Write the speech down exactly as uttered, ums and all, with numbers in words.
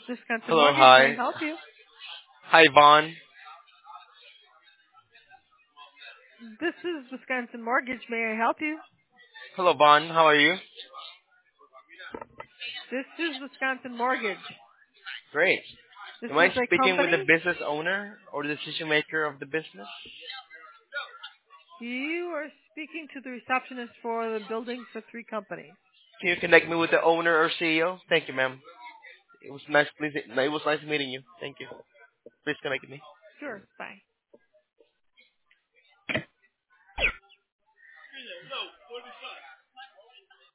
Wisconsin Hello, Mortgage, may I hi. help you? Hi, Vaughn. This is Wisconsin Mortgage, may I help you? Hello, Vaughn. How are you? This is Wisconsin Mortgage. Great. This Am is I a speaking with the company. business owner or the decision maker of the business? You are speaking to the receptionist for the building for three companies. Can you connect me with the owner or C E O? Thank you, ma'am. It was nice. Please, it was nice meeting you. Thank you. Please connect me. Sure, bye.